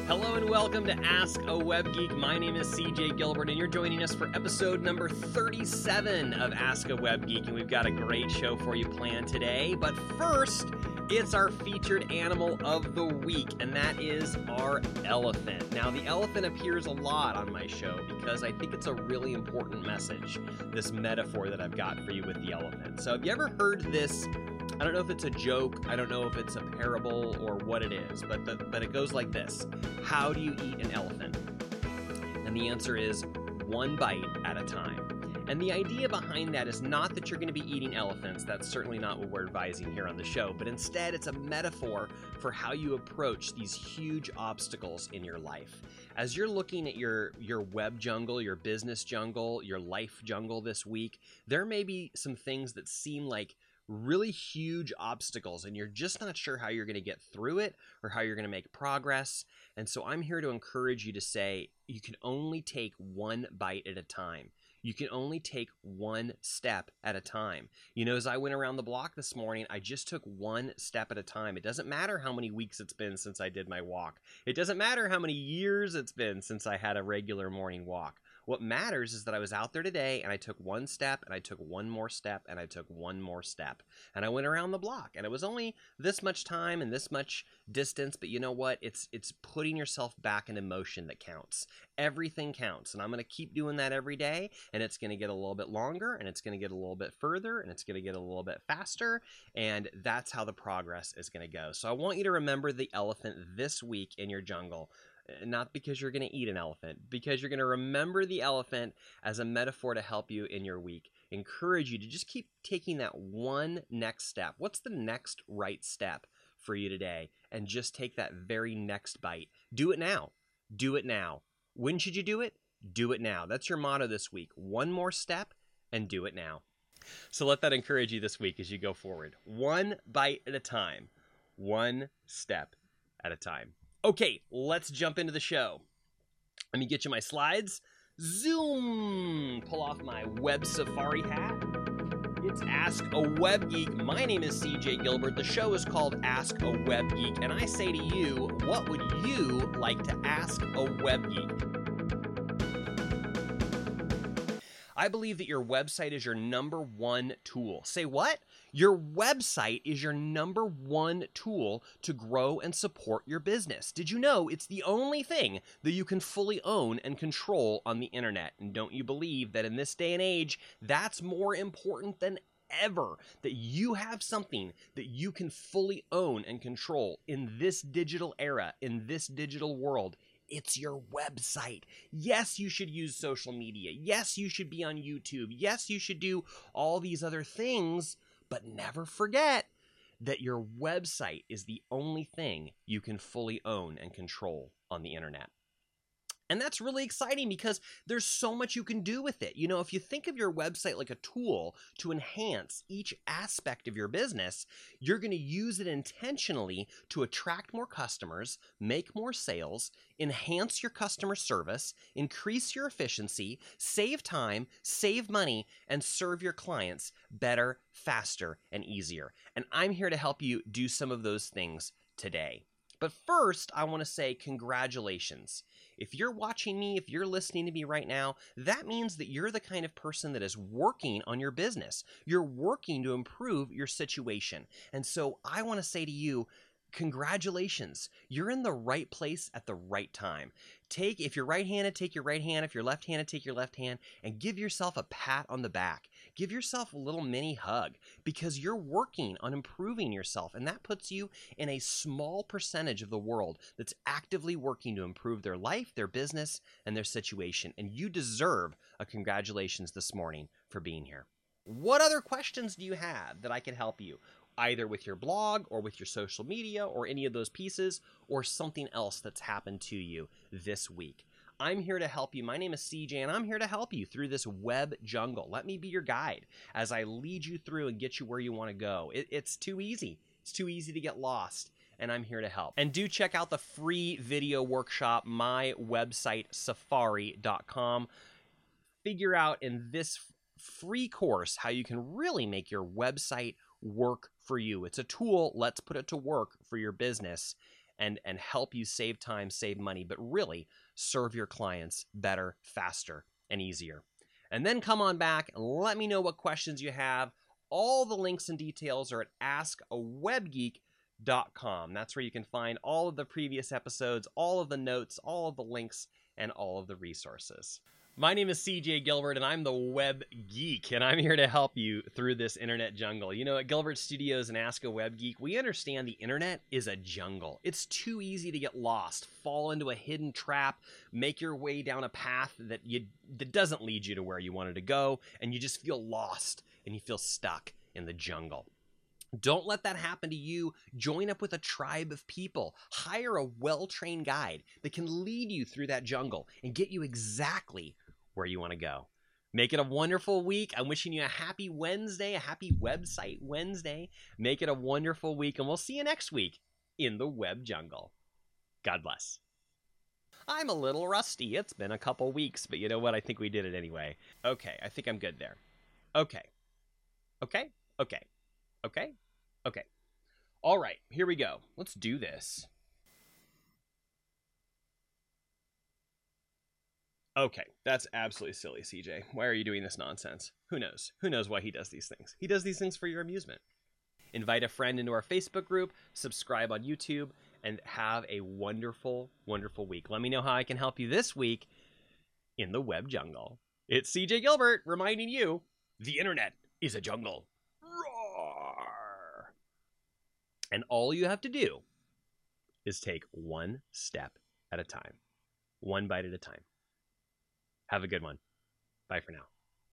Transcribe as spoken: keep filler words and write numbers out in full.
Hello and welcome to Ask a Web Geek. My name is C J Gilbert and you're joining us for episode number thirty-seven of Ask a Web Geek, and we've got a great show for you planned today. But first, it's our featured animal of the week, and that is our elephant. Now, the elephant appears a lot on my show because I think it's a really important message, this metaphor that I've got for you with the elephant. So have you ever heard this? I don't know if it's a joke, I don't know if it's a parable or what it is, but the, but it goes like this. How do you eat an elephant? And the answer is one bite at a time. And the idea behind that is not that you're going to be eating elephants. That's certainly not what we're advising here on the show, but instead it's a metaphor for how you approach these huge obstacles in your life. As you're looking at your, your web jungle, your business jungle, your life jungle this week, there may be some things that seem like really huge obstacles and you're just not sure how you're going to get through it or how you're going to make progress. And so I'm here to encourage you to say you can only take one bite at a time. You can only take one step at a time. You know, as I went around the block this morning, I just took one step at a time. It doesn't matter how many weeks it's been since I did my walk. It doesn't matter how many years it's been since I had a regular morning walk. What matters is that I was out there today and I took one step and I took one more step and I took one more step. And I went around the block and it was only this much time and this much distance, but you know what? It's it's putting yourself back into motion that counts. Everything counts, and I'm going to keep doing that every day, and it's going to get a little bit longer and it's going to get a little bit further and it's going to get a little bit faster, and that's how the progress is going to go. So I want you to remember the elephant this week in your jungle. Not because you're going to eat an elephant, because you're going to remember the elephant as a metaphor to help you in your week. Encourage you to just keep taking that one next step. What's the next right step for you today? And just take that very next bite. Do it now. Do it now. When should you do it? Do it now. That's your motto this week. One more step and do it now. So let that encourage you this week as you go forward. One bite at a time. One step at a time. Okay, let's jump into the show. Let me get you my slides. Zoom! Pull off my web safari hat. It's Ask a Web Geek. My name is C J Gilbert. The show is called Ask a Web Geek. And I say to you, what would you like to ask a web geek? I believe that your website is your number one tool. Say what? Your website is your number one tool to grow and support your business. Did you know it's the only thing that you can fully own and control on the internet? And don't you believe that in this day and age, that's more important than ever, that you have something that you can fully own and control in this digital era, in this digital world? It's your website. Yes, you should use social media. Yes, you should be on YouTube. Yes, you should do all these other things, but never forget that your website is the only thing you can fully own and control on the internet. And that's really exciting because there's so much you can do with it. You know, if you think of your website like a tool to enhance each aspect of your business, you're going to use it intentionally to attract more customers, make more sales, enhance your customer service, increase your efficiency, save time, save money, and serve your clients better, faster, and easier. And I'm here to help you do some of those things today. But first, I want to say congratulations. If you're watching me, if you're listening to me right now, that means that you're the kind of person that is working on your business. You're working to improve your situation. And so I want to say to you, congratulations. You're in the right place at the right time. Take, if you're right-handed, take your right hand. If you're left-handed, take your left hand and give yourself a pat on the back. Give yourself a little mini hug because you're working on improving yourself, and that puts you in a small percentage of the world that's actively working to improve their life, their business, and their situation. And you deserve a congratulations this morning for being here. What other questions do you have that I can help you? Either with your blog or with your social media or any of those pieces or something else that's happened to you this week. I'm here to help you. My name is C J and I'm here to help you through this web jungle. Let me be your guide as I lead you through and get you where you want to go. It, it's too easy. It's too easy to get lost, and I'm here to help. And do check out the free video workshop, my website safari dot com. Figure out in this free course how you can really make your website work for you. It's a tool. Let's put it to work for your business. and, and help you save time, save money, but really serve your clients better, faster, and easier. And then come on back and let me know what questions you have. All the links and details are at ask a web geek dot com. That's where you can find all of the previous episodes, all of the notes, all of the links, and all of the resources. My name is C J Gilbert, and I'm the Web Geek, and I'm here to help you through this internet jungle. You know, at Gilbert Studios and Ask a Web Geek, we understand the internet is a jungle. It's too easy to get lost, fall into a hidden trap, make your way down a path that you that doesn't lead you to where you wanted to go, and you just feel lost, and you feel stuck in the jungle. Don't let that happen to you. Join up with a tribe of people. Hire a well-trained guide that can lead you through that jungle and get you exactly where you want to go. Make it a wonderful week. I'm wishing you a happy Wednesday, a happy website Wednesday. Make it a wonderful week, and we'll see you next week in the web jungle. God bless. I'm a little rusty. It's been a couple weeks, but you know what? I think we did it anyway. Okay, I think I'm good there. Okay. Okay? Okay. Okay? Okay. All right, here we go. Let's do this. Okay, that's absolutely silly, C J. Why are you doing this nonsense? Who knows? Who knows why he does these things? He does these things for your amusement. Invite a friend into our Facebook group, subscribe on YouTube, and have a wonderful, wonderful week. Let me know how I can help you this week in the web jungle. It's C J Gilbert reminding you, the internet is a jungle. And all you have to do is take one step at a time, one bite at a time. Have a good one. Bye for now.